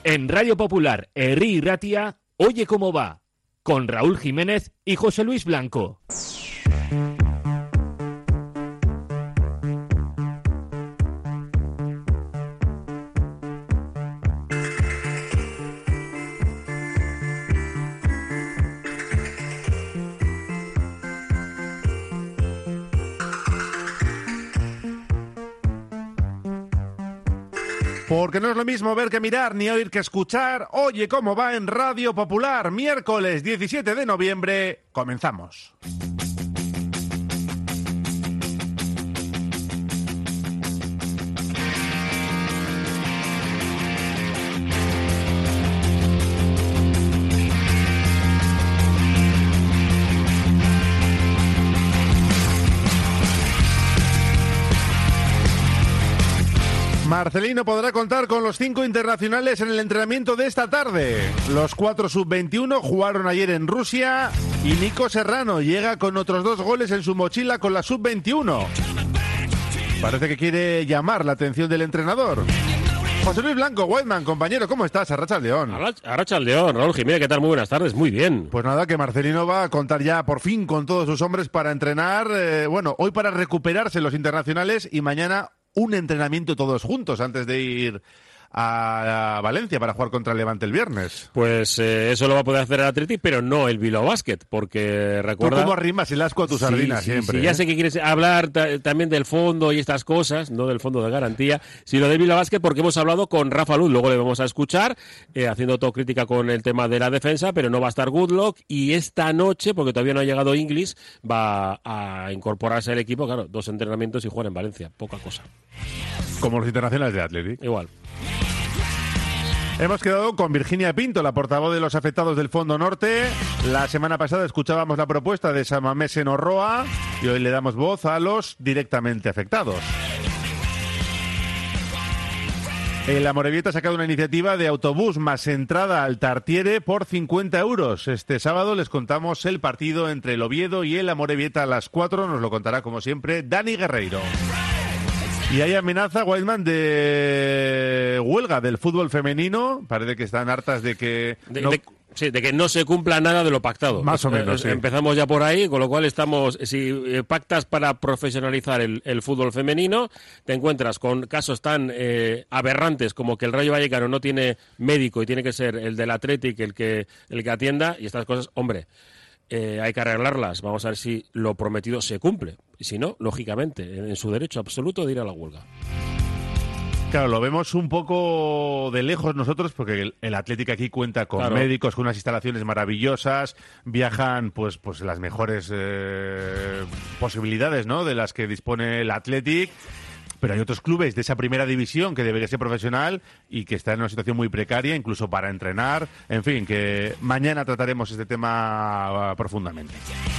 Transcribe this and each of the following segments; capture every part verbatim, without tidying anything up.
En Radio Popular, Herri y Ratia, Oye Cómo Va, con Raúl Jiménez y José Luis Blanco. Porque no es lo mismo ver que mirar, ni oír que escuchar. Oye Cómo Va en Radio Popular, miércoles diecisiete de noviembre. Comenzamos. Marcelino podrá contar con los cinco internacionales en el entrenamiento de esta tarde. Los cuatro sub veintiuno jugaron ayer en Rusia y Nico Serrano llega con otros dos goles en su mochila con la sub veintiuno. Parece que quiere llamar la atención del entrenador. José Luis Blanco, Whiteman, compañero, ¿cómo estás? Arrachaldeón. Arrachaldeón, Raúl Jiménez, ¿qué tal? Muy buenas tardes, muy bien. Pues nada, que Marcelino va a contar ya por fin con todos sus hombres para entrenar, eh, bueno, hoy para recuperarse los internacionales y mañana un entrenamiento todos juntos antes de ir a Valencia para jugar contra el Levante el viernes. Pues eh, eso lo va a poder hacer el Athletic, pero no el Bilbao Basket, porque recuerda... Tú cómo arrimas el asco a tus sí, sardinas sí, siempre. Sí, ¿eh? ya sé que quieres hablar ta- también del fondo y estas cosas, no del fondo de garantía, sino del Bilbao Basket, porque hemos hablado con Rafa Luz, luego le vamos a escuchar, eh, haciendo autocrítica con el tema de la defensa, pero no va a estar Goodlock, y esta noche, porque todavía no ha llegado Inglis, va a incorporarse al equipo, claro, dos entrenamientos y jugar en Valencia, poca cosa. Como los internacionales de Athletic. Igual. Hemos quedado con Virginia Pinto, la portavoz de los afectados del Fondo Norte. La semana pasada escuchábamos la propuesta de San Mamés en Orroa y hoy le damos voz a los directamente afectados. El Amorebieta ha sacado una iniciativa de autobús más entrada al Tartiere por cincuenta euros. Este sábado les contamos el partido entre el Oviedo y el Amorebieta a las cuatro. Nos lo contará, como siempre, Dani Guerreiro. Y hay amenaza, Whiteman, de huelga del fútbol femenino. Parece que están hartas de que... De, no... de, sí, de que no se cumpla nada de lo pactado. Más o menos, eh, sí. Empezamos ya por ahí, con lo cual estamos... Si eh, pactas para profesionalizar el, el fútbol femenino, te encuentras con casos tan eh, aberrantes como que el Rayo Vallecano no tiene médico y tiene que ser el del Athletic el que, el que atienda, y estas cosas, hombre... Eh, hay que arreglarlas. Vamos a ver si lo prometido se cumple. Y si no, lógicamente, en su derecho absoluto de ir a la huelga. Claro, lo vemos un poco de lejos nosotros, porque el, el Atlético aquí cuenta con claro. médicos, con unas instalaciones maravillosas, viajan pues pues las mejores eh, posibilidades, ¿no?, de las que dispone el Atlético. Pero hay otros clubes de esa primera división que debería ser profesional y que están en una situación muy precaria, incluso para entrenar. En fin, que mañana trataremos este tema profundamente.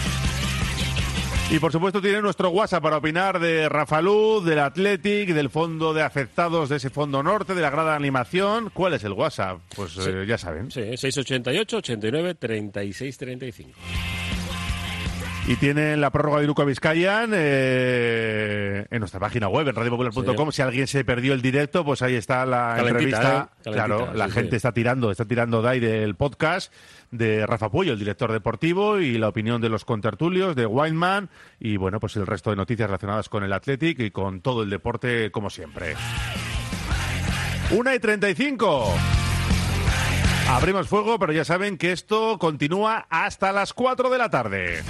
Y por supuesto tiene nuestro WhatsApp para opinar de Rafa Luz, del Athletic, del fondo de afectados de ese Fondo Norte, de la grada de animación. ¿Cuál es el WhatsApp? Pues sí. eh, ya saben. Sí, seis ochenta y ocho, ochenta y nueve, treinta y seis, treinta y cinco. Y tienen la prórroga de Iruko Vizcayan eh, en nuestra página web, en radio popular punto com. Sí. Si alguien se perdió el directo, pues ahí está la calentita, entrevista. ¿eh? Claro, la sí, gente sí. está tirando, está tirando de ahí del podcast de Rafa Puello, el director deportivo, y la opinión de los contertulios, de Whiteman, y bueno, pues el resto de noticias relacionadas con el Athletic y con todo el deporte, como siempre. Una y treinta y cinco. Abrimos fuego, pero ya saben que esto continúa hasta las cuatro de la tarde.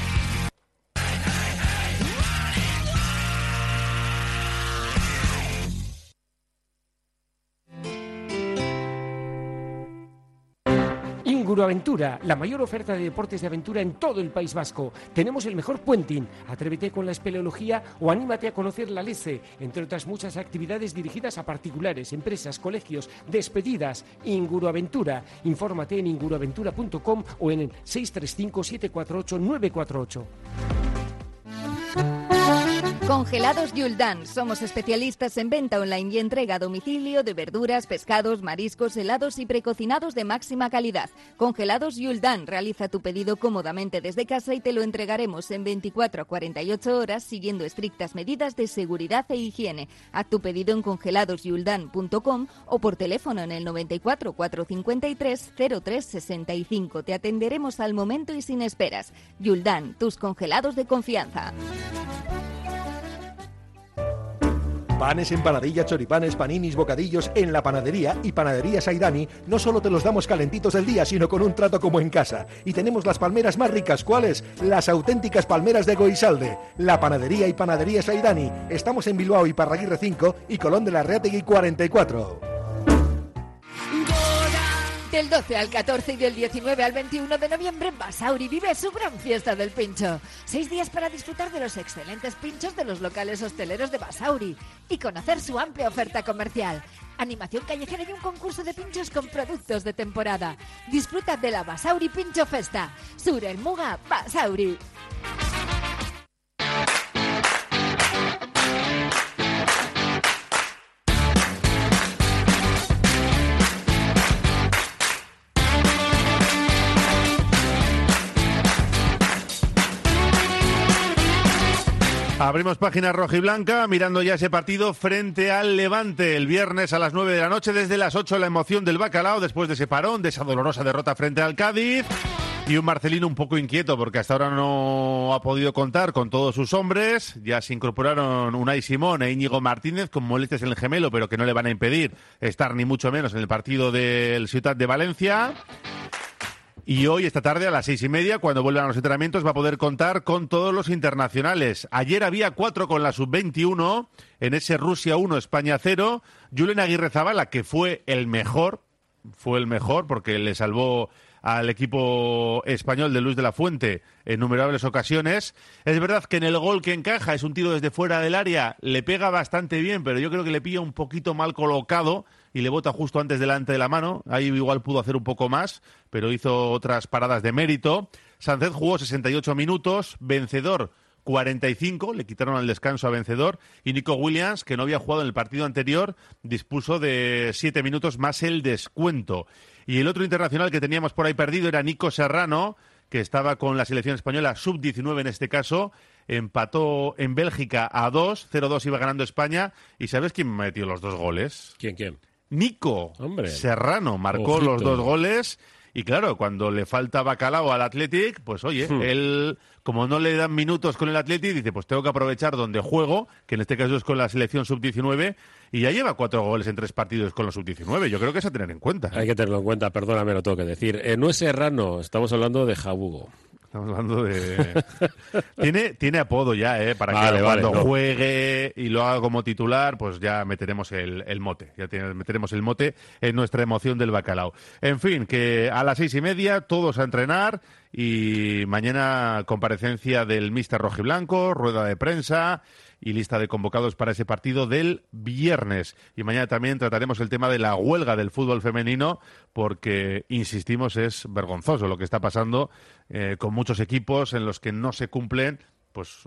Inguruaventura, la mayor oferta de deportes de aventura en todo el País Vasco. Tenemos el mejor puenting. Atrévete con la espeleología o anímate a conocer la Lese, entre otras muchas actividades dirigidas a particulares, empresas, colegios, despedidas. Inguruaventura. Infórmate en inguruaventura punto com o en el seis tres cinco, siete cuatro ocho, nueve cuatro ocho. Congelados Yuldan. Somos especialistas en venta online y entrega a domicilio de verduras, pescados, mariscos, helados y precocinados de máxima calidad. Congelados Yuldan. Realiza tu pedido cómodamente desde casa y te lo entregaremos en veinticuatro a cuarenta y ocho horas siguiendo estrictas medidas de seguridad e higiene. Haz tu pedido en congelados yuldan punto com o por teléfono en el noventa y cuatro, cuatrocientos cincuenta y tres, cero tres sesenta y cinco. Te atenderemos al momento y sin esperas. Yuldan, tus congelados de confianza. Panes, empanadillas, choripanes, paninis, bocadillos en la panadería y Panadería Saidani. No solo te los damos calentitos del día, sino con un trato como en casa. Y tenemos las palmeras más ricas. ¿Cuáles? Las auténticas palmeras de Goisalde. La panadería y Panadería Saidani. Estamos en Bilbao y Parraguirre cinco y Colón de la Reategui cuarenta y cuatro. Del doce al catorce y del diecinueve al veintiuno de noviembre, Basauri vive su gran fiesta del pincho. Seis días para disfrutar de los excelentes pinchos de los locales hosteleros de Basauri y conocer su amplia oferta comercial. Animación callejera y un concurso de pinchos con productos de temporada. Disfruta de la Basauri Pincho Festa. Sur el Muga, Basauri. Abrimos página rojiblanca, mirando ya ese partido frente al Levante el viernes a las nueve de la noche. Desde las ocho la emoción del bacalao después de ese parón, de esa dolorosa derrota frente al Cádiz. Y un Marcelino un poco inquieto porque hasta ahora no ha podido contar con todos sus hombres. Ya se incorporaron Unai Simón e Íñigo Martínez con molestias en el gemelo, pero que no le van a impedir estar ni mucho menos en el partido del Ciutat de Valencia. Y hoy, esta tarde, a las seis y media, cuando vuelvan a los entrenamientos, va a poder contar con todos los internacionales. Ayer había cuatro con la sub veintiuno, en ese Rusia uno, España cero. Julen Aguirrezabala, que fue el mejor, fue el mejor porque le salvó al equipo español de Luis de la Fuente en innumerables ocasiones. Es verdad que en el gol que encaja es un tiro desde fuera del área, le pega bastante bien, pero yo creo que le pilla un poquito mal colocado y le bota justo antes delante de la mano. Ahí igual pudo hacer un poco más, pero hizo otras paradas de mérito. Sánchez jugó sesenta y ocho minutos, Vencedor cuarenta y cinco, le quitaron al descanso a Vencedor, y Nico Williams, que no había jugado en el partido anterior, dispuso de siete minutos más el descuento. Y el otro internacional que teníamos por ahí perdido era Nico Serrano, que estaba con la selección española sub diecinueve en este caso, empató en Bélgica a dos, cero dos iba ganando España, y ¿sabes quién metió los dos goles? ¿Quién, quién? Nico Hombre. Serrano marcó Ojito. los dos goles. Y claro, cuando le falta bacalao al Athletic, pues oye, hmm. él, como no le dan minutos con el Athletic, dice, pues tengo que aprovechar donde juego, que en este caso es con la selección sub diecinueve, y ya lleva cuatro goles en tres partidos con los sub diecinueve. Yo creo que es a tener en cuenta. Hay que tenerlo en cuenta, perdóname, lo tengo que decir. Eh, no es Serrano, estamos hablando de Jabugo. Estamos hablando de... tiene, tiene apodo ya, ¿eh? Para vale, que vale, cuando no. juegue y lo haga como titular, pues ya meteremos el, el mote. Ya tiene, meteremos el mote en nuestra emoción del bacalao. En fin, que a las seis y media todos a entrenar y mañana comparecencia del míster rojiblanco, rueda de prensa y lista de convocados para ese partido del viernes. Y mañana también trataremos el tema de la huelga del fútbol femenino, porque, insistimos, es vergonzoso lo que está pasando eh, con muchos equipos en los que no se cumplen pues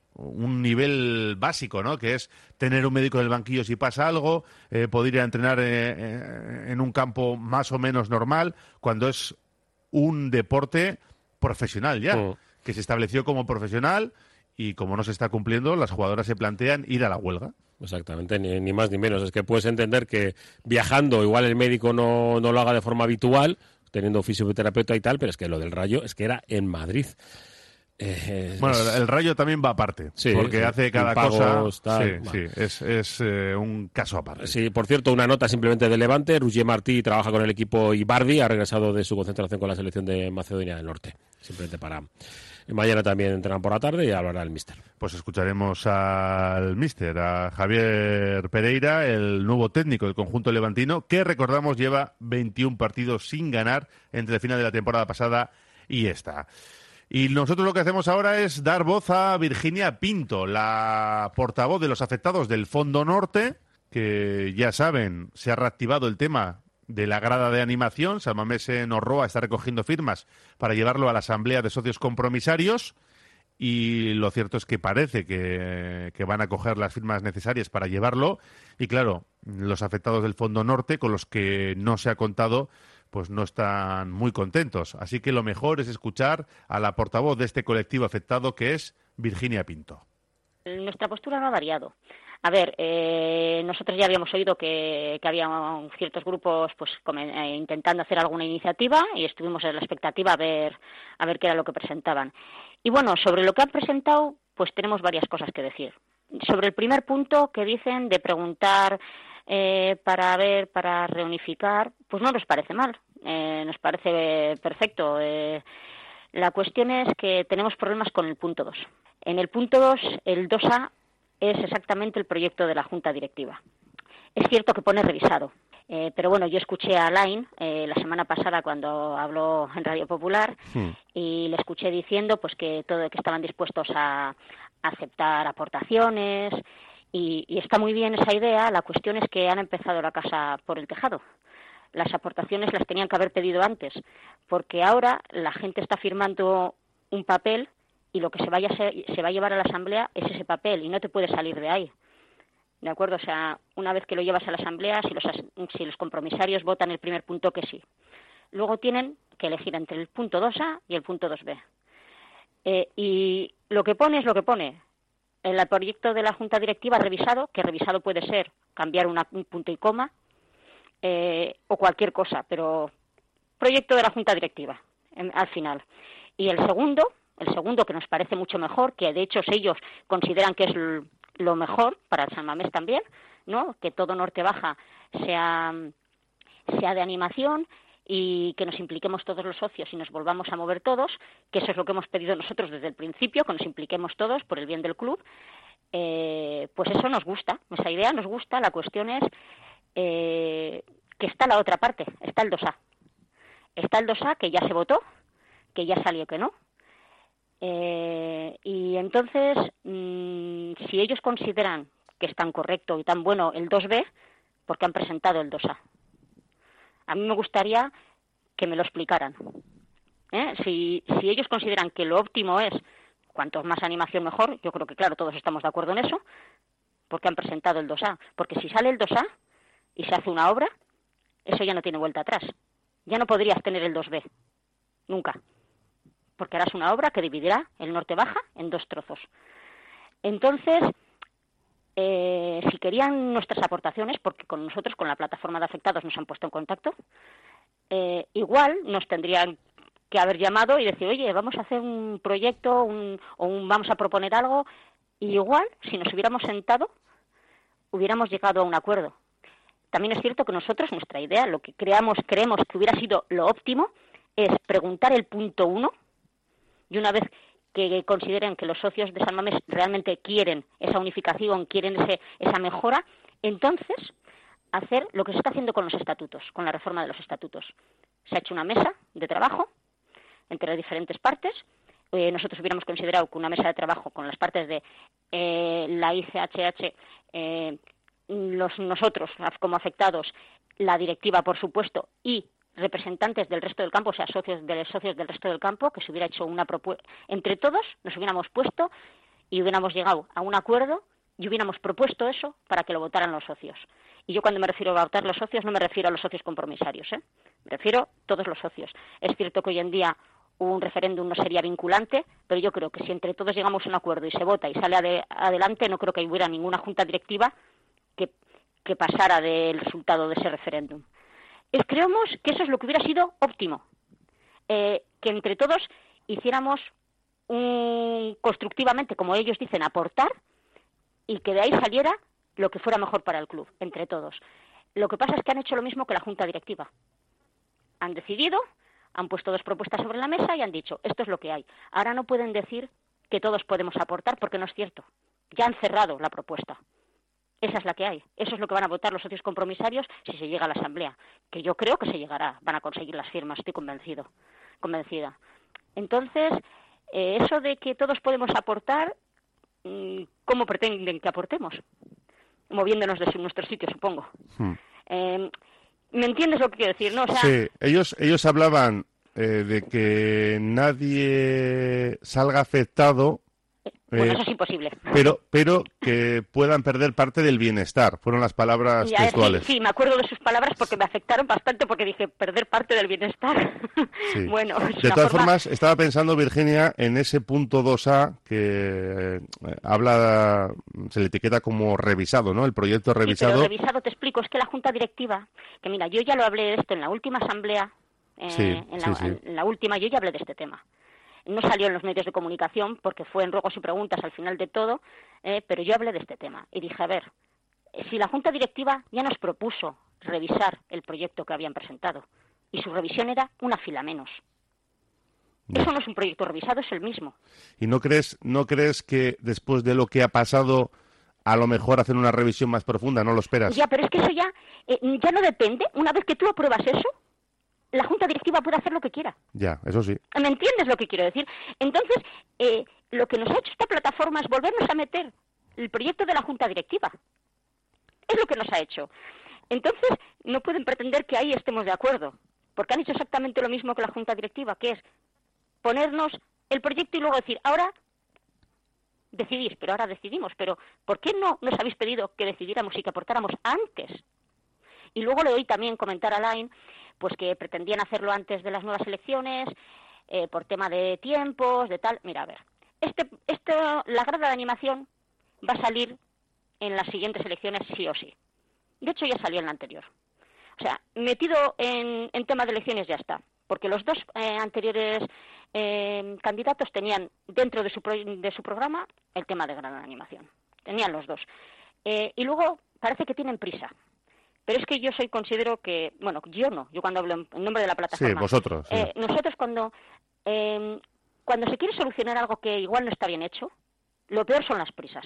un nivel básico, ¿no? Que es tener un médico en el banquillo si pasa algo, eh, poder ir a entrenar eh, eh, en un campo más o menos normal, cuando es un deporte profesional ya, oh. que se estableció como profesional. Y como no se está cumpliendo, las jugadoras se plantean ir a la huelga. Exactamente, ni, ni más ni menos. Es que puedes entender que viajando igual el médico no, no lo haga de forma habitual, teniendo fisioterapeuta y tal, pero es que lo del Rayo es que era en Madrid. Eh, bueno, es... el Rayo también va aparte, sí, porque sí, hace cada pagos, cosa... Tal, sí, sí, es, es eh, un caso aparte. Sí, por cierto, una nota simplemente de Levante. Roger Martí trabaja con el equipo Ibardi, ha regresado de su concentración con la selección de Macedonia del Norte. Simplemente para... Mañana también entrenan por la tarde y hablará el míster. Pues escucharemos al míster, a Javier Pereira, el nuevo técnico del conjunto levantino, que recordamos lleva veintiún partidos sin ganar entre el final de la temporada pasada y esta. Y nosotros lo que hacemos ahora es dar voz a Virginia Pinto, la portavoz de los afectados del Fondo Norte, que ya saben, se ha reactivado el tema de la grada de animación. San Mamés en Orroa está recogiendo firmas para llevarlo a la Asamblea de Socios Compromisarios y lo cierto es que parece que, que van a coger las firmas necesarias para llevarlo y claro, los afectados del Fondo Norte con los que no se ha contado pues no están muy contentos. Así que lo mejor es escuchar a la portavoz de este colectivo afectado, que es Virginia Pinto. Nuestra postura no ha variado. A ver, eh, nosotros ya habíamos oído que, que había ciertos grupos pues como, eh, intentando hacer alguna iniciativa y estuvimos en la expectativa a ver, a ver qué era lo que presentaban. Y bueno, sobre lo que han presentado, pues tenemos varias cosas que decir. Sobre el primer punto que dicen de preguntar eh, para ver, para reunificar, pues no nos parece mal, eh, nos parece perfecto. Eh, la cuestión es que tenemos problemas con el punto dos. En el punto dos, el dos A es exactamente el proyecto de la Junta Directiva. Es cierto que pone revisado, eh, pero bueno, yo escuché a Alain eh, la semana pasada cuando habló en Radio Popular sí. y le escuché diciendo pues que todo que estaban dispuestos a, a aceptar aportaciones y, y está muy bien esa idea. La cuestión es que han empezado la casa por el tejado. Las aportaciones las tenían que haber pedido antes, porque ahora la gente está firmando un papel y lo que se vaya a ser, se va a llevar a la asamblea es ese papel y no te puedes salir de ahí. ¿De acuerdo? O sea, una vez que lo llevas a la asamblea, si los, si los compromisarios votan el primer punto que sí. Luego tienen que elegir entre el punto dos A y el punto dos B. Eh, y lo que pone es lo que pone. El proyecto de la Junta Directiva revisado, que revisado puede ser cambiar una, un punto y coma eh, o cualquier cosa, pero proyecto de la Junta Directiva, en, al final. Y el segundo... El segundo, que nos parece mucho mejor, que de hecho ellos consideran que es lo mejor para San Mamés también, ¿no? Que todo Norte-Baja sea, sea de animación y que nos impliquemos todos los socios y nos volvamos a mover todos, que eso es lo que hemos pedido nosotros desde el principio, que nos impliquemos todos por el bien del club. Eh, pues eso nos gusta, esa idea nos gusta. La cuestión es eh, que está la otra parte, está el dos A. Está el dos A que ya se votó, que ya salió que no. Eh, y entonces, mmm, si ellos consideran que es tan correcto y tan bueno el dos B, ¿por qué han presentado el dos A? A mí me gustaría que me lo explicaran. ¿Eh? Si, si ellos consideran que lo óptimo es cuanto más animación mejor, yo creo que claro, todos estamos de acuerdo en eso, ¿por qué han presentado el dos A? Porque si sale el dos A y se hace una obra, eso ya no tiene vuelta atrás. Ya no podrías tener el dos B, nunca. Porque harás una obra que dividirá el Norte-Baja en dos trozos. Entonces, eh, si querían nuestras aportaciones, porque con nosotros, con la plataforma de afectados, nos han puesto en contacto, eh, igual nos tendrían que haber llamado y decir, oye, vamos a hacer un proyecto un, o un, vamos a proponer algo, y igual, si nos hubiéramos sentado, hubiéramos llegado a un acuerdo. También es cierto que nosotros, nuestra idea, lo que creamos, creemos que hubiera sido lo óptimo, es preguntar el punto uno, y una vez que consideren que los socios de San Mamés realmente quieren esa unificación, quieren ese, esa mejora, entonces hacer lo que se está haciendo con los estatutos, con la reforma de los estatutos. Se ha hecho una mesa de trabajo entre las diferentes partes. Eh, nosotros hubiéramos considerado que una mesa de trabajo con las partes de eh, la I C H H, eh, los, nosotros como afectados, la directiva, por supuesto, y representantes del resto del campo, o sea, socios de los socios del resto del campo, que se hubiera hecho una propuesta, entre todos nos hubiéramos puesto y hubiéramos llegado a un acuerdo y hubiéramos propuesto eso para que lo votaran los socios. Y yo cuando me refiero a votar los socios no me refiero a los socios compromisarios, ¿eh? Me refiero a todos los socios. Es cierto que hoy en día un referéndum no sería vinculante, pero yo creo que si entre todos llegamos a un acuerdo y se vota y sale ade- adelante, no creo que hubiera ninguna junta directiva que, que pasara del resultado de ese referéndum. Es, creemos que eso es lo que hubiera sido óptimo, eh, que entre todos hiciéramos un, constructivamente, como ellos dicen, aportar y que de ahí saliera lo que fuera mejor para el club, entre todos. Lo que pasa es que han hecho lo mismo que la Junta Directiva. Han decidido, han puesto dos propuestas sobre la mesa y han dicho, esto es lo que hay. Ahora no pueden decir que todos podemos aportar porque no es cierto. Ya han cerrado la propuesta. Esa es la que hay. Eso es lo que van a votar los socios compromisarios si se llega a la asamblea. Que yo creo que se llegará. Van a conseguir las firmas, estoy convencido, convencida. Entonces, eh, eso de que todos podemos aportar, ¿cómo pretenden que aportemos? Moviéndonos de nuestro sitio, supongo. Hmm. Eh, ¿Me entiendes lo que quiero decir? ¿No? O sea, sí, ellos, ellos hablaban eh, de que nadie salga afectado Bueno, Eh, eso es imposible. Pero, pero que puedan perder parte del bienestar, fueron las palabras Ya, textuales. Sí, sí, me acuerdo de sus palabras porque me afectaron bastante porque dije, perder parte del bienestar. Sí. Bueno, es De una todas forma... formas, estaba pensando, Virginia, en ese punto dos A que eh, habla, se le etiqueta como revisado, ¿no? El proyecto revisado. Sí, pero revisado, te explico, es que la Junta Directiva, que mira, yo ya lo hablé de esto en la última asamblea, eh, Sí, en, la, sí, sí. en la última yo ya hablé de este tema. No salió en los medios de comunicación porque fue en ruegos y preguntas al final de todo, eh, pero yo hablé de este tema y dije, a ver, si la Junta Directiva ya nos propuso revisar el proyecto que habían presentado y su revisión era una fila menos. Ya. Eso no es un proyecto revisado, es el mismo. ¿Y no crees, no crees que después de lo que ha pasado, a lo mejor hacer una revisión más profunda? ¿No lo esperas? Ya, pero es que eso ya, eh, ya no depende. Una vez que tú apruebas eso, la Junta Directiva puede hacer lo que quiera. Ya, eso sí. ¿Me entiendes lo que quiero decir? Entonces, eh, lo que nos ha hecho esta plataforma es volvernos a meter el proyecto de la Junta Directiva. Es lo que nos ha hecho. Entonces, no pueden pretender que ahí estemos de acuerdo, porque han hecho exactamente lo mismo que la Junta Directiva, que es ponernos el proyecto y luego decir, ahora decidís, pero ahora decidimos, pero ¿por qué no nos habéis pedido que decidiéramos y que aportáramos antes? Y luego le oí también comentar a Alain pues que pretendían hacerlo antes de las nuevas elecciones, eh, por tema de tiempos, de tal. Mira, a ver, este, este, la grada de animación va a salir en las siguientes elecciones sí o sí. De hecho, ya salió en la anterior. O sea, metido en, en tema de elecciones ya está, porque los dos eh, anteriores eh, candidatos tenían dentro de su, pro, de su programa el tema de grada de animación. Tenían los dos. Eh, y luego parece que tienen prisa. Pero es que yo soy, considero que, bueno, yo no, yo cuando hablo en, en nombre de la plataforma. Sí, vosotros. Sí. Eh, nosotros cuando, eh, cuando se quiere solucionar algo que igual no está bien hecho, lo peor son las prisas.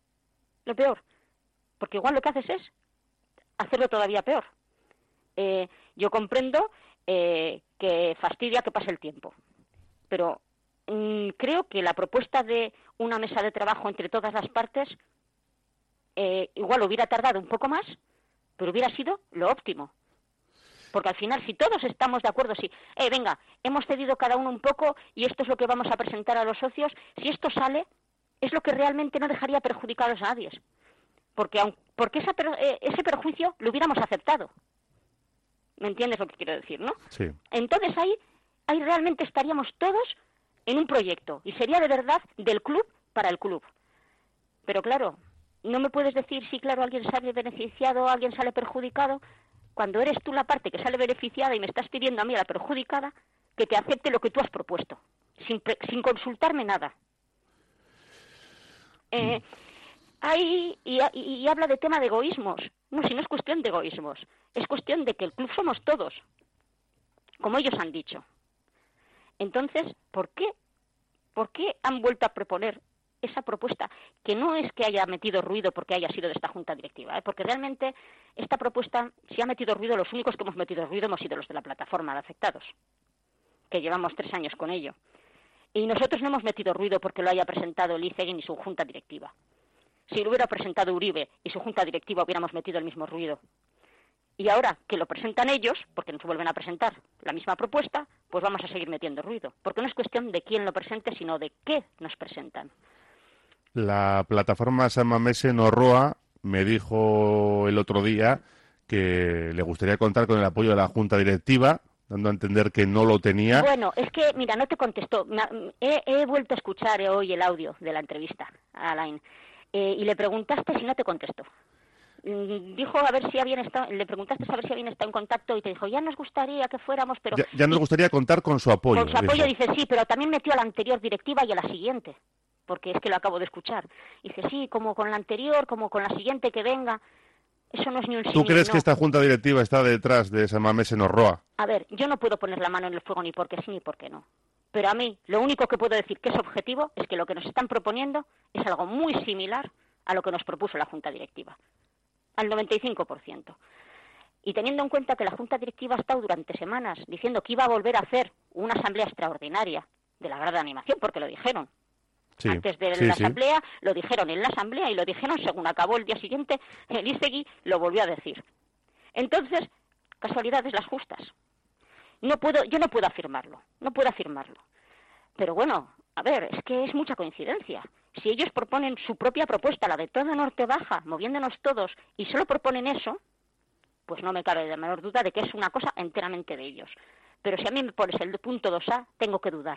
Lo peor. Porque igual lo que haces es hacerlo todavía peor. Eh, yo comprendo eh, que fastidia que pase el tiempo. Pero mmm, creo que la propuesta de una mesa de trabajo entre todas las partes eh, igual hubiera tardado un poco más, pero hubiera sido lo óptimo. Porque al final, si todos estamos de acuerdo, si, eh, venga, hemos cedido cada uno un poco y esto es lo que vamos a presentar a los socios, si esto sale, es lo que realmente no dejaría perjudicados a nadie. Porque, aun, porque esa, eh, ese perjuicio lo hubiéramos aceptado. ¿Me entiendes lo que quiero decir, no? Sí. Entonces ahí, ahí realmente estaríamos todos en un proyecto y sería de verdad del club para el club. Pero claro, no me puedes decir si, claro, alguien sale beneficiado, alguien sale perjudicado, cuando eres tú la parte que sale beneficiada y me estás pidiendo a mí, a la perjudicada, que te acepte lo que tú has propuesto, sin, pre sin consultarme nada. Eh, hay, y, y, y habla de tema de egoísmos. No, si no es cuestión de egoísmos, es cuestión de que el club somos todos, como ellos han dicho. Entonces, ¿por qué? ¿Por qué han vuelto a proponer esa propuesta, que no es que haya metido ruido porque haya sido de esta junta directiva, ¿eh? Porque realmente esta propuesta, si ha metido ruido, los únicos que hemos metido ruido hemos sido los de la plataforma de afectados, que llevamos tres años con ello. Y nosotros no hemos metido ruido porque lo haya presentado el I C E G ni su junta directiva. Si lo hubiera presentado Uribe y su junta directiva hubiéramos metido el mismo ruido. Y ahora que lo presentan ellos, porque nos vuelven a presentar la misma propuesta, pues vamos a seguir metiendo ruido. Porque no es cuestión de quién lo presente, sino de qué nos presentan. La plataforma San Mamés en Orroa me dijo el otro día que le gustaría contar con el apoyo de la Junta Directiva, dando a entender que no lo tenía. Bueno, es que, mira, no te contestó. He, he vuelto a escuchar hoy el audio de la entrevista a Alain eh, y le preguntaste si no te contestó. Dijo a ver si habían estado, le preguntaste a ver si habían estado en contacto y te dijo, ya nos gustaría que fuéramos, pero... Ya, ya nos gustaría contar con su apoyo. Con su apoyo, dijo. dice, sí, pero también metió a la anterior directiva y a la siguiente, porque es que lo acabo de escuchar. Dice, sí, como con la anterior, como con la siguiente que venga. Eso no es ni un sí. ¿Tú crees no. que esta junta directiva está detrás de San Mamés en Orroa? A ver, yo no puedo poner la mano en el fuego ni porque sí ni porque no. Pero a mí, lo único que puedo decir que es objetivo es que lo que nos están proponiendo es algo muy similar a lo que nos propuso la junta directiva. Al noventa y cinco por ciento. Y teniendo en cuenta que la junta directiva ha estado durante semanas diciendo que iba a volver a hacer una asamblea extraordinaria de la grada de animación, porque lo dijeron. Sí, Antes de sí, la sí. asamblea, lo dijeron en la asamblea y lo dijeron según acabó el día siguiente, el I C E G I lo volvió a decir. Entonces, casualidades las justas. No puedo, yo no puedo afirmarlo, no puedo afirmarlo. Pero bueno, a ver, es que es mucha coincidencia. Si ellos proponen su propia propuesta, la de toda Norte Baja, moviéndonos todos, y solo proponen eso, pues no me cabe la menor duda de que es una cosa enteramente de ellos. Pero si a mí me pones el punto dos A, tengo que dudar.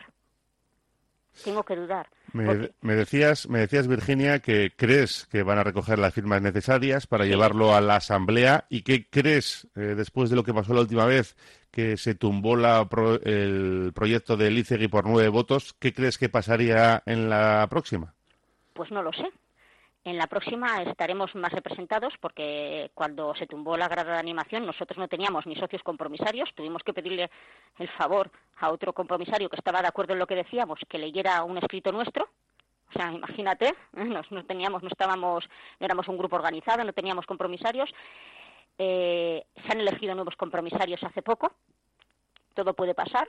Tengo que dudar. Me, porque... me decías, me decías, Virginia, que crees que van a recoger las firmas necesarias para sí. llevarlo a la Asamblea. ¿Y qué crees, eh, después de lo que pasó la última vez, que se tumbó la pro, el proyecto de Elizegui por nueve votos, qué crees que pasaría en la próxima? Pues no lo sé. En la próxima estaremos más representados porque cuando se tumbó la grada de animación nosotros no teníamos ni socios compromisarios, tuvimos que pedirle el favor a otro compromisario que estaba de acuerdo en lo que decíamos, que leyera un escrito nuestro. O sea, imagínate, no, no teníamos, no estábamos, no éramos un grupo organizado, no teníamos compromisarios. Eh, se han elegido nuevos compromisarios hace poco, todo puede pasar.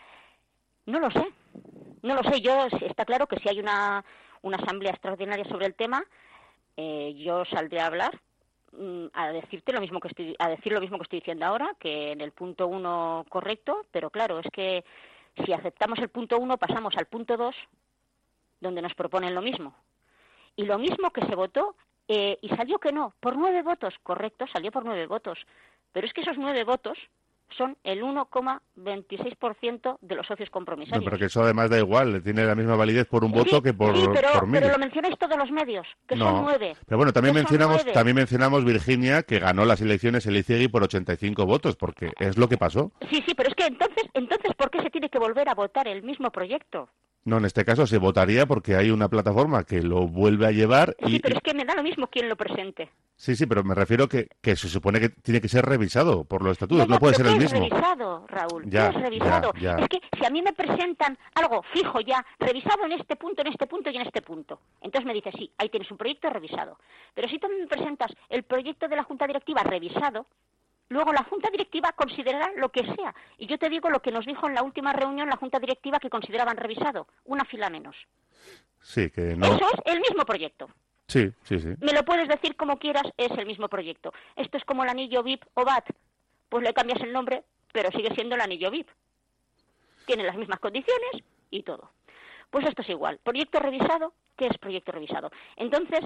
No lo sé, no lo sé. Yo está claro que si hay una una asamblea extraordinaria sobre el tema, eh, yo saldré a hablar, mm, a decirte lo mismo que estoy, a decir lo mismo que estoy diciendo ahora, que en el punto uno correcto, pero claro, es que si aceptamos el punto uno pasamos al punto dos, donde nos proponen lo mismo. Y lo mismo que se votó, eh, y salió que no, por nueve votos, correcto, salió por nueve votos, pero es que esos nueve votos son el uno coma veintiséis por ciento de los socios compromisarios. No, pero que eso además da igual, tiene la misma validez por un sí, voto que por, sí, pero, por mil. pero lo mencionáis todos los medios, que no, son nueve. Pero bueno, también mencionamos, nueve. también mencionamos, Virginia, que ganó las elecciones Elizegui por ochenta y cinco votos, porque es lo que pasó. Sí, sí, pero es que entonces, entonces ¿por qué se tiene que volver a votar el mismo proyecto? No, en este caso se votaría porque hay una plataforma que lo vuelve a llevar y... Sí, pero es que me da lo mismo quien lo presente. Sí, sí, pero me refiero que, que se supone que tiene que ser revisado por los estatutos, ya, ya, no puede ser el ¿qué mismo. es revisado, Raúl? Ya, ¿Qué es revisado? ya, ya. Es que si a mí me presentan algo fijo ya, revisado en este punto, en este punto y en este punto, entonces me dices, sí, ahí tienes un proyecto revisado. Pero si tú me presentas el proyecto de la Junta Directiva revisado, luego la Junta Directiva considerará lo que sea. Y yo te digo lo que nos dijo en la última reunión la Junta Directiva que consideraban revisado, una fila menos. Sí, que no... Eso es el mismo proyecto. Sí, sí, sí. Me lo puedes decir como quieras, es el mismo proyecto. Esto es como el anillo V I P o V A T. Pues le cambias el nombre, pero sigue siendo el anillo V I P. Tiene las mismas condiciones y todo. Pues esto es igual. Proyecto revisado, ¿qué es proyecto revisado? Entonces,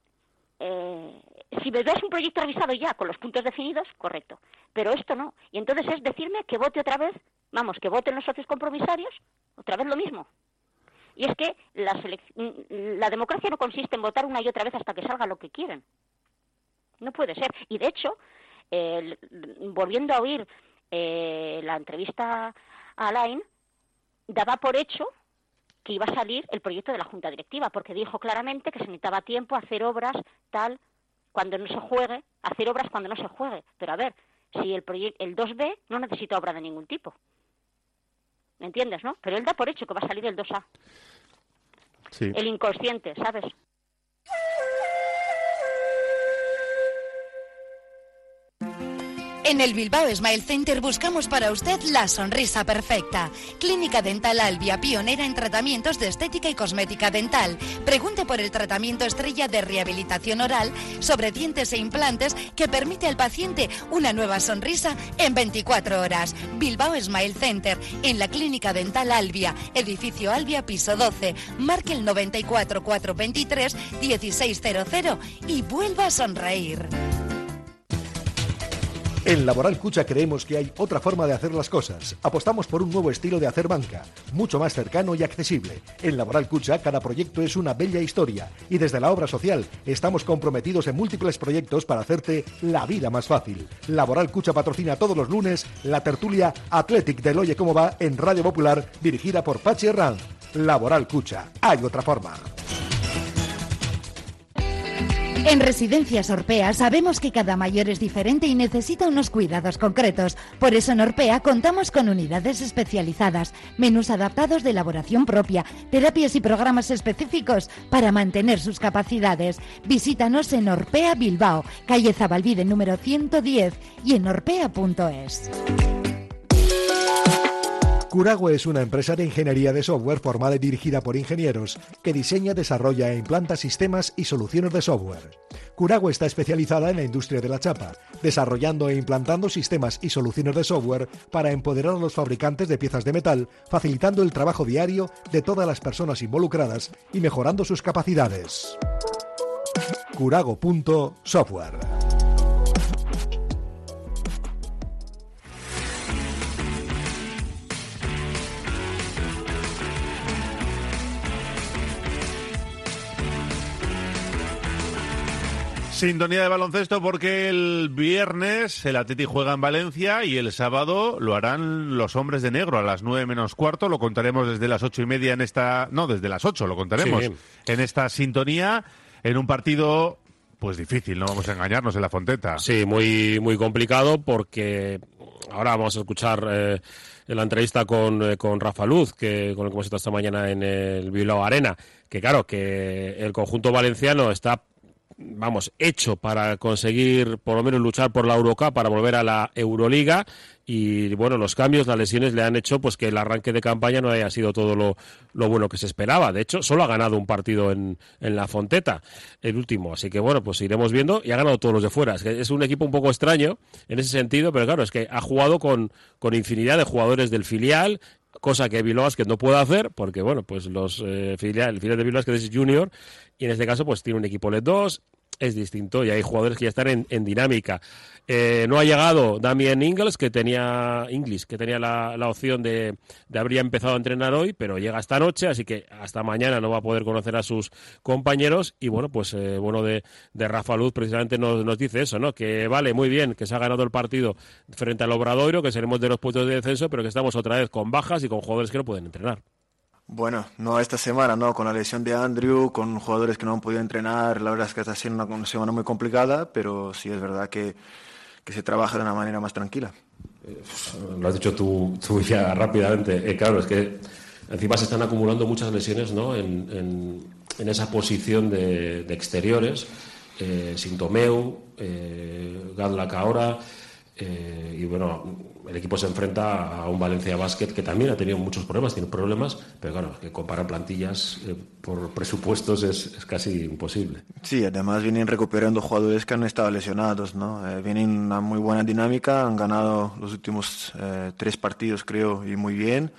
eh, si me das un proyecto revisado ya con los puntos definidos, correcto. Pero esto no. Y entonces es decirme que vote otra vez, vamos, que voten los socios compromisarios, otra vez lo mismo. Y es que la, selec- la democracia no consiste en votar una y otra vez hasta que salga lo que quieren. No puede ser. Y de hecho, eh, volviendo a oír eh, la entrevista a Alain, daba por hecho que iba a salir el proyecto de la Junta Directiva, porque dijo claramente que se necesitaba tiempo a hacer obras tal cuando no se juegue, hacer obras cuando no se juegue. Pero a ver, si el proyecto el dos B no necesita obra de ningún tipo. ¿Me entiendes, no? Pero él da por hecho que va a salir el dos A. Sí. El inconsciente, ¿sabes? En el Bilbao Smile Center buscamos para usted la sonrisa perfecta. Clínica Dental Albia, pionera en tratamientos de estética y cosmética dental. Pregunte por el tratamiento estrella de rehabilitación oral sobre dientes e implantes que permite al paciente una nueva sonrisa en veinticuatro horas. Bilbao Smile Center, en la Clínica Dental Albia, edificio Albia, piso doce. Marque el noventa y cuatro, cuatrocientos veintitrés, dieciséis cero cero y vuelva a sonreír. En Laboral Cucha creemos que hay otra forma de hacer las cosas. Apostamos por un nuevo estilo de hacer banca, mucho más cercano y accesible. En Laboral Cucha cada proyecto es una bella historia y desde la obra social estamos comprometidos en múltiples proyectos para hacerte la vida más fácil. Laboral Cucha patrocina todos los lunes la tertulia Athletic del Oye Cómo Va en Radio Popular, dirigida por Pachi Herranz. Laboral Cucha, hay otra forma. En Residencias Orpea sabemos que cada mayor es diferente y necesita unos cuidados concretos. Por eso en Orpea contamos con unidades especializadas, menús adaptados de elaboración propia, terapias y programas específicos para mantener sus capacidades. Visítanos en Orpea Bilbao, calle Zabalbide número ciento diez y en orpea punto es. Curago es una empresa de ingeniería de software formada y dirigida por ingenieros que diseña, desarrolla e implanta sistemas y soluciones de software. Curago está especializada en la industria de la chapa, desarrollando e implantando sistemas y soluciones de software para empoderar a los fabricantes de piezas de metal, facilitando el trabajo diario de todas las personas involucradas y mejorando sus capacidades. Curago punto software. Sintonía de baloncesto porque el viernes el Atleti juega en Valencia y el sábado lo harán los hombres de negro a las nueve menos cuarto. Lo contaremos desde las ocho y media en esta... No, desde las ocho lo contaremos sí. en esta sintonía, en un partido pues difícil, no vamos a engañarnos, en la Fonteta. Sí, muy, muy complicado porque ahora vamos a escuchar eh, la entrevista con, eh, con Rafa Luz, que con el que hemos estado esta mañana en el Bilbao Arena, que claro, que el conjunto valenciano está vamos, hecho para conseguir por lo menos luchar por la Eurocup, para volver a la Euroliga, y bueno, los cambios, las lesiones le han hecho pues que el arranque de campaña no haya sido todo lo, lo bueno que se esperaba. De hecho, solo ha ganado un partido en, en la Fonteta, el último, así que bueno, pues iremos viendo, y ha ganado todos los de fuera. Es que es un equipo un poco extraño en ese sentido, pero claro, es que ha jugado con, con infinidad de jugadores del filial, cosa que Bilbao Basket no puede hacer, porque bueno, pues los eh, filial, el filial de Bilbao Basket es junior, y en este caso pues tiene un equipo L E D dos, es distinto, y hay jugadores que ya están en, en dinámica. Eh, no ha llegado Damien Ingles, que tenía Inglis, que tenía la, la opción de, de habría empezado a entrenar hoy, pero llega esta noche, así que hasta mañana no va a poder conocer a sus compañeros. Y bueno, pues eh, bueno de, de Rafa Luz precisamente nos, nos dice eso, ¿no? Que vale, muy bien, que se ha ganado el partido frente al Obradoiro, que seremos de los puestos de descenso, pero que estamos otra vez con bajas y con jugadores que no pueden entrenar. Bueno, no esta semana, ¿no? Con la lesión de Andrew, con jugadores que no han podido entrenar, la verdad es que está siendo una semana muy complicada, pero sí es verdad que, que se trabaja de una manera más tranquila. Eh, lo has dicho tú, tú ya rápidamente. Eh, claro, es que encima se están acumulando muchas lesiones, ¿no? En, en, en esa posición de, de exteriores, eh, Sintomeu, eh, Gadlak ahora... Eh, y bueno, el equipo se enfrenta a un Valencia Basket que también ha tenido muchos problemas, tiene problemas, pero claro, que comparar plantillas eh, por presupuestos es, es casi imposible. Sí, además vienen recuperando jugadores que han estado lesionados, ¿no? Eh, vienen una muy buena dinámica, han ganado los últimos eh, tres partidos, creo, y muy bien,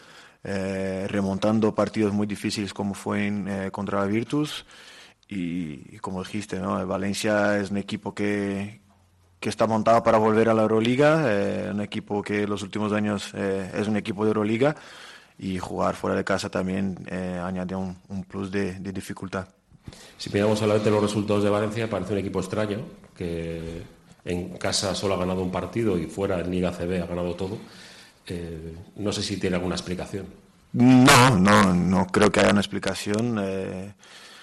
eh, remontando partidos muy difíciles como fue en, eh, contra la Virtus, y, y como dijiste, ¿no? Valencia es un equipo que que está montado para volver a la Euroliga, eh, un equipo que en los últimos años eh, es un equipo de Euroliga, y jugar fuera de casa también eh, añade un, un plus de, de dificultad. Si miramos solamente los resultados de Valencia, parece un equipo extraño, que en casa solo ha ganado un partido y fuera en Liga C B ha ganado todo. Eh, no sé si tiene alguna explicación. No, no, no creo que haya una explicación. Eh,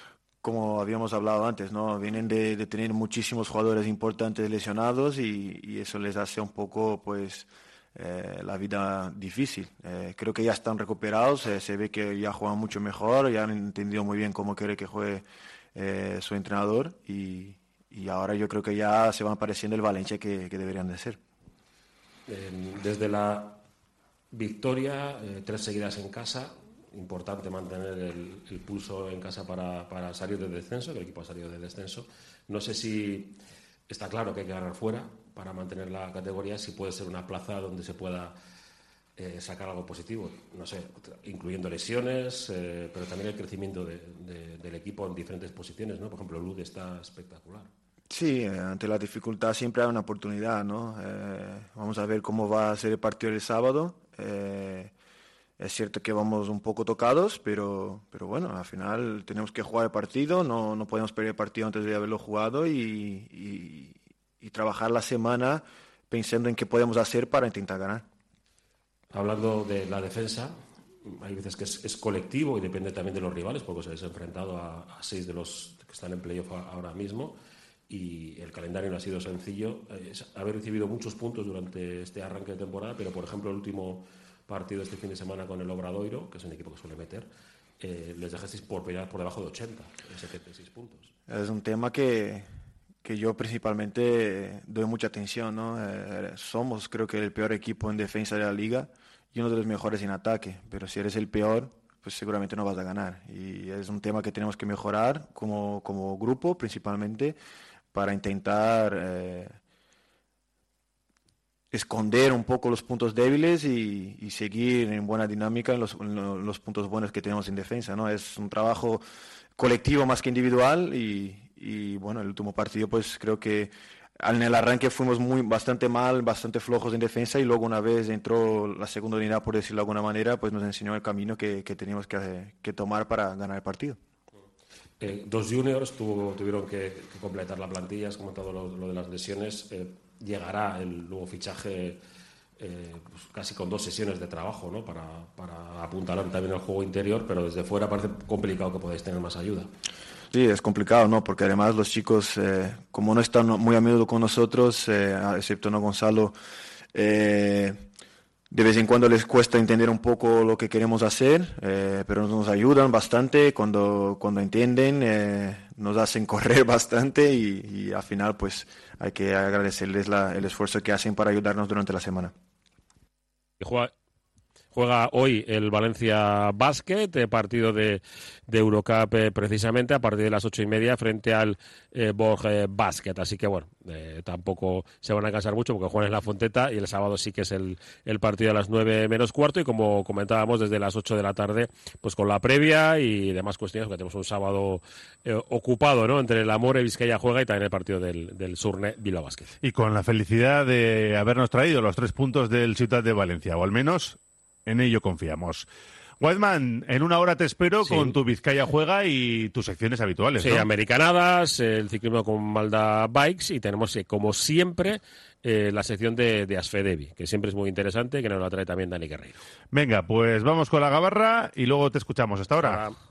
Como habíamos hablado antes, ¿no? Vienen de, de tener muchísimos jugadores importantes lesionados y, y eso les hace un poco, pues, eh, la vida difícil. Eh, creo que ya están recuperados, eh, se ve que ya juegan mucho mejor, ya han entendido muy bien cómo quiere que juegue eh, su entrenador, y, y ahora yo creo que ya se van apareciendo el Valencia que, que deberían de ser. Eh, desde la victoria, eh, tres seguidas en casa, importante mantener el, el pulso en casa para, para salir del descenso, que el equipo ha salido del descenso. No sé si está claro que hay que ganar fuera para mantener la categoría, si puede ser una plaza donde se pueda eh, sacar algo positivo, no sé, incluyendo lesiones, eh, pero también el crecimiento de, de, del equipo en diferentes posiciones, ¿no? Por ejemplo, Lud está espectacular. Sí, eh, ante la dificultad siempre hay una oportunidad, ¿no? Eh, vamos a ver cómo va a ser el partido el sábado. Eh, Es cierto que vamos un poco tocados, pero, pero bueno, al final tenemos que jugar el partido, no, no podemos perder el partido antes de haberlo jugado, y, y, y trabajar la semana pensando en qué podemos hacer para intentar ganar. Hablando de la defensa, hay veces que es, es colectivo y depende también de los rivales, porque se ha enfrentado a, a seis de los que están en playoff ahora mismo, y el calendario no ha sido sencillo. Es haber recibido muchos puntos durante este arranque de temporada, pero por ejemplo el último partido este fin de semana con el Obradoiro, que es un equipo que suele meter, eh, les dejasteis por pelear por debajo de ochenta, setenta y seis puntos. Es un tema que, que yo principalmente doy mucha atención, ¿no? Eh, somos, creo que, el peor equipo en defensa de la liga, y uno de los mejores en ataque, pero si eres el peor, pues seguramente no vas a ganar. Y es un tema que tenemos que mejorar como, como grupo, principalmente, para intentar eh, esconder un poco los puntos débiles y, y seguir en buena dinámica en los, en los puntos buenos que tenemos en defensa, ¿no? Es un trabajo colectivo más que individual y, y bueno, el último partido pues creo que en el arranque fuimos muy bastante mal, bastante flojos en defensa y luego una vez entró la segunda unidad, por decirlo de alguna manera, pues nos enseñó el camino que, que teníamos que, que tomar para ganar el partido. Eh, dos juniors tuvo, tuvieron que, que completar la plantilla, has comentado lo, lo de las lesiones. Eh, llegará el nuevo fichaje eh, pues casi con dos sesiones de trabajo, ¿no? para, para apuntalar también el juego interior, pero desde fuera parece complicado que podáis tener más ayuda. Sí, es complicado, ¿no? Porque además los chicos, eh, como no están muy a menudo con nosotros, eh, excepto no Gonzalo, eh, de vez en cuando les cuesta entender un poco lo que queremos hacer, eh, pero nos ayudan bastante cuando, cuando entienden, eh, nos hacen correr bastante y, y al final pues hay que agradecerles la, el esfuerzo que hacen para ayudarnos durante la semana. Juega, juega hoy el Valencia Basket, eh, partido de, de Eurocup eh, precisamente a partir de las ocho y media frente al eh, Borg eh, Basket. Así que bueno, eh, tampoco se van a cansar mucho porque juegan en la Fonteta y el sábado sí que es el, el partido a las nueve menos cuarto y como comentábamos desde las ocho de la tarde pues con la previa y demás cuestiones, porque tenemos un sábado eh, ocupado, ¿no? Entre el Amore Vizcaya juega y también el partido del, del Surne Bilbao Basket. Y con la felicidad de habernos traído los tres puntos del Ciutat de Valencia, o al menos en ello confiamos. Weidman, en una hora te espero sí. con tu Vizcaya Juega y tus secciones habituales, Sí, ¿no? americanadas, el ciclismo con Malda Bikes y tenemos, eh, como siempre, eh, la sección de, de Asfedevi, que siempre es muy interesante, que nos la trae también Dani Guerreiro. Venga, pues vamos con la gabarra y luego te escuchamos. Hasta ahora. ahora.